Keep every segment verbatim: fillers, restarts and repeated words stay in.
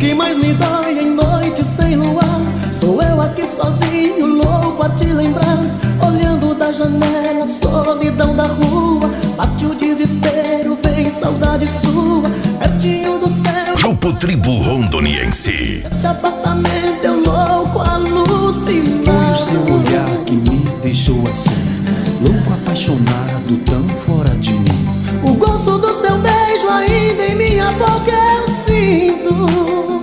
que mais me dói em noite sem luar, sou eu aqui sozinho, louco a te lembrar. Olhando da janela, solidão da rua, bate o desespero, vem saudade sua, pertinho do céu. Grupo Tribo Rondoniense. Esse apartamento eu louco alucinado. Foi o seu olhar que me deixou assim, louco apaixonado, tão fora de mim. O gosto do seu beijo ainda em minha boca eu sinto,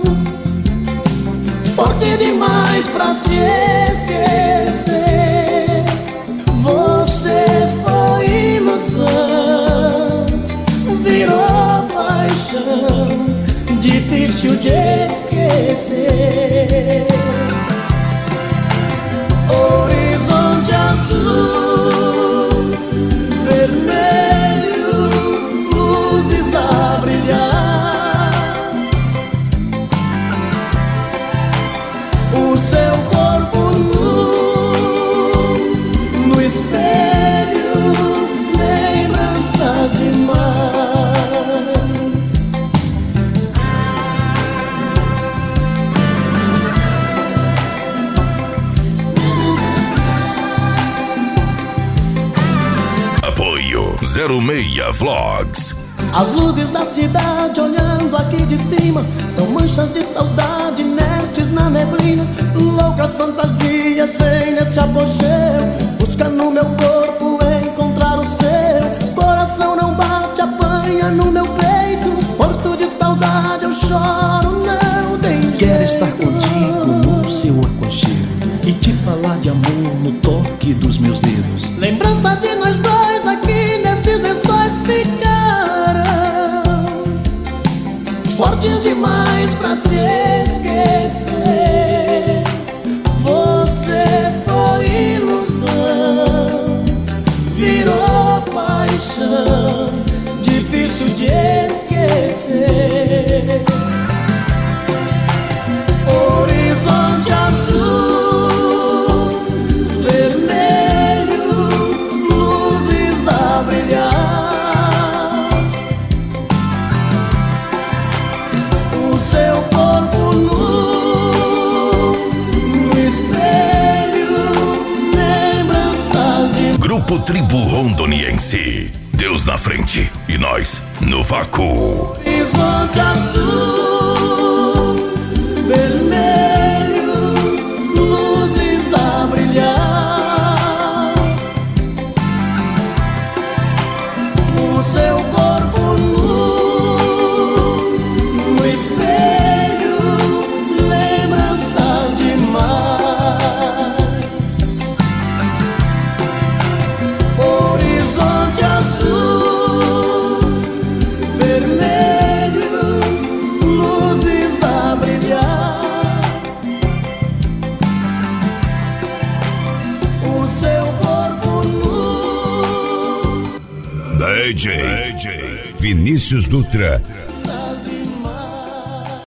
forte demais pra se esquecer. Você foi ilusão, virou paixão, difícil de esquecer. Horizonte azul, vermelho, luzes a brilhar. O seu corpo nu, no espelho, lembranças demais. Apoio zero seis Vlogs. As luzes da cidade olhando aqui de cima são manchas de saudade inertes na neblina. Loucas fantasias vêm nesse apogeu, busca no meu corpo encontrar o seu. Coração não bate, apanha no meu peito, morto de saudade eu choro, não tem jeito. Quero estar contigo no seu aconchego e te falar de amor no toque dos meus dedos. Lembrança de nós dois aqui nesses lençóis ficaram, fortes demais pra se esquecer. Você foi ilusão, virou paixão, difícil de esquecer. Horizonte azul, vermelho, luzes a brilhar. O seu corpo nu, no espelho, lembranças de... Grupo Tribo Rondoniense. Deus na frente e nós no vácuo. Horizonte azul, vermelho, luzes a brilhar. O seu corpo nu, no espelho, lembranças demais. Horizonte azul, vermelho, luzes a brilhar. O seu corpo nu. D J Vinícius Dutra